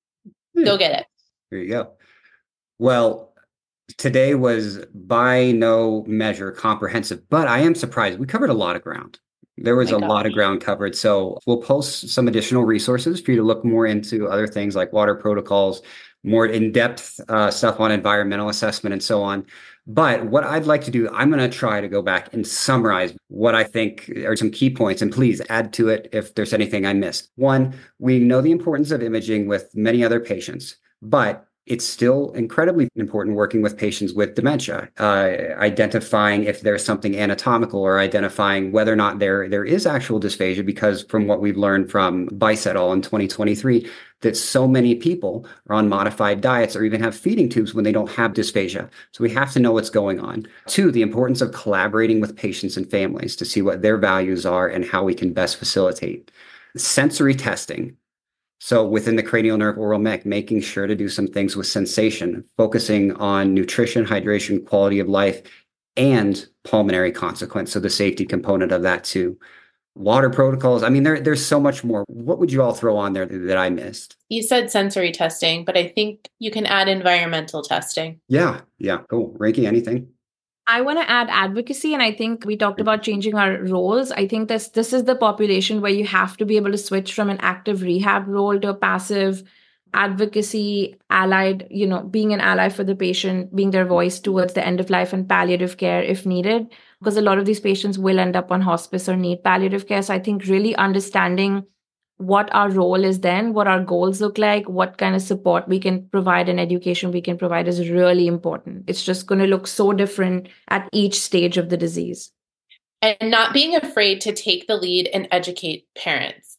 Go get it. There you go. Well, today was by no measure comprehensive, but I am surprised. We covered a lot of ground. There was a lot of ground covered. So we'll post some additional resources for you to look more into other things like water protocols, more in-depth stuff on environmental assessment and so on. But what I'd like to do, I'm going to try to go back and summarize what I think are some key points, and please add to it if there's anything I missed. One, we know the importance of imaging with many other patients, but it's still incredibly important working with patients with dementia, identifying if there's something anatomical or identifying whether or not there is actual dysphagia, because from what we've learned from Bice et al. In 2023, that so many people are on modified diets or even have feeding tubes when they don't have dysphagia. So we have to know what's going on. Two, the importance of collaborating with patients and families to see what their values are and how we can best facilitate. Sensory testing. So within the cranial nerve oral mech, making sure to do some things with sensation, focusing on nutrition, hydration, quality of life, and pulmonary consequence. So the safety component of that too. Water protocols. I mean, there's so much more. What would you all throw on there that I missed? You said sensory testing, but I think you can add environmental testing. Yeah. Cool. Rinky, anything? I want to add advocacy, and I think we talked about changing our roles. I think this is the population where you have to be able to switch from an active rehab role to a passive advocacy, allied, being an ally for the patient, being their voice towards the end of life and palliative care if needed, because a lot of these patients will end up on hospice or need palliative care. So I think really understanding what our role is then, what our goals look like, what kind of support we can provide and education we can provide is really important. It's just going to look so different at each stage of the disease. And not being afraid to take the lead and educate parents.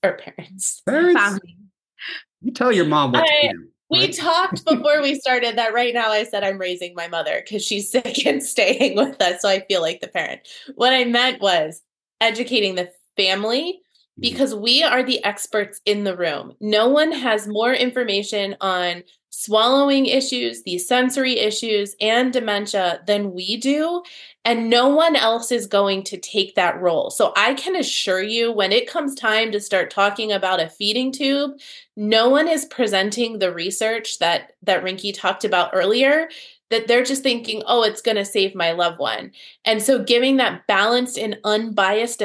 Family. You tell your mom what to do. We talked before we started that right now I said I'm raising my mother because she's sick and staying with us. So I feel like the parent. What I meant was educating the family, because we are the experts in the room. No one has more information on swallowing issues, these sensory issues, and dementia than we do. And no one else is going to take that role. So I can assure you, when it comes time to start talking about a feeding tube, no one is presenting the research that Rinky talked about earlier, that they're just thinking, oh, it's going to save my loved one. And so giving that balanced and unbiased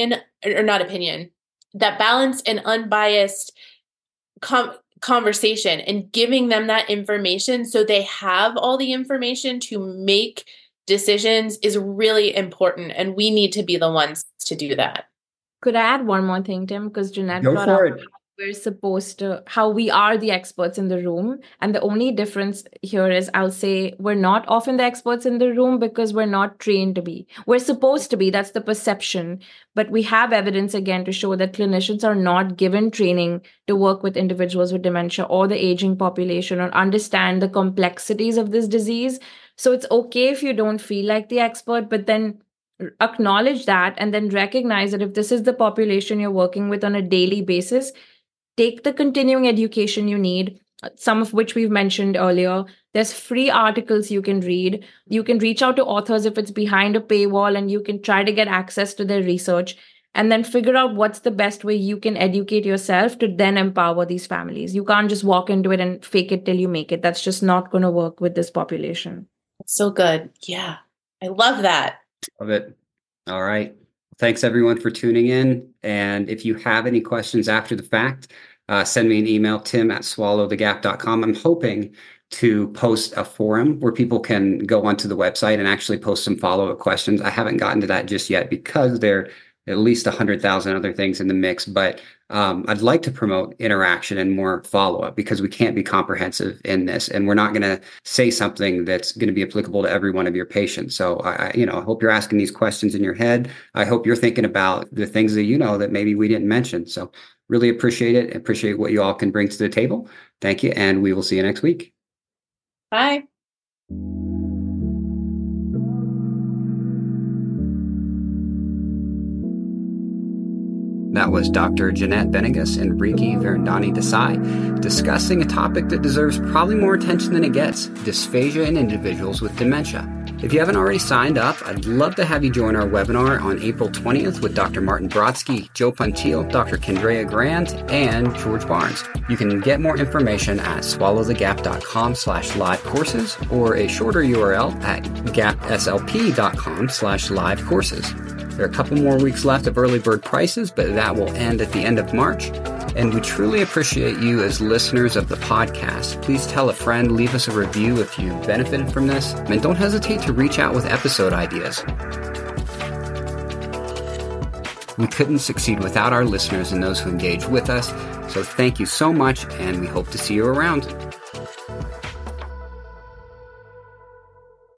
that balanced and unbiased conversation and giving them that information so they have all the information to make decisions is really important. And we need to be the ones to do that. Could I add one more thing, Tim? Because Jeanette brought up how we are the experts in the room. And the only difference here is I'll say we're not often the experts in the room because we're not trained to be. We're supposed to be. That's the perception. But we have evidence again to show that clinicians are not given training to work with individuals with dementia or the aging population or understand the complexities of this disease. So it's okay if you don't feel like the expert, but then acknowledge that and then recognize that if this is the population you're working with on a daily basis, take the continuing education you need, some of which we've mentioned earlier. There's free articles you can read. You can reach out to authors if it's behind a paywall, and you can try to get access to their research, and then figure out what's the best way you can educate yourself to then empower these families. You can't just walk into it and fake it till you make it. That's just not going to work with this population. That's so good. Yeah. I love that. Love it. All right. Thanks everyone for tuning in. And if you have any questions after the fact, send me an email, tim@swallowthegap.com. I'm hoping to post a forum where people can go onto the website and actually post some follow-up questions. I haven't gotten to that just yet because there are at least 100,000 other things in the mix, but I'd like to promote interaction and more follow-up because we can't be comprehensive in this, and we're not going to say something that's going to be applicable to every one of your patients. So I hope you're asking these questions in your head. I hope you're thinking about the things that that maybe we didn't mention. So really appreciate it. Appreciate what you all can bring to the table. Thank you, and we will see you next week. Bye. That was Dr. Jeanette Benegas and Riki Virendani Desai discussing a topic that deserves probably more attention than it gets: dysphagia in individuals with dementia. If you haven't already signed up, I'd love to have you join our webinar on April 20th with Dr. Martin Brodsky, Joe Puntil, Dr. Kendrea Grant, and George Barnes. You can get more information at swallowthegap.com/live courses or a shorter URL at gapslp.com/live courses. There are a couple more weeks left of early bird prices, but that will end at the end of March. And we truly appreciate you as listeners of the podcast. Please tell a friend, leave us a review if you benefited from this, and don't hesitate to reach out with episode ideas. We couldn't succeed without our listeners and those who engage with us. So thank you so much, and we hope to see you around.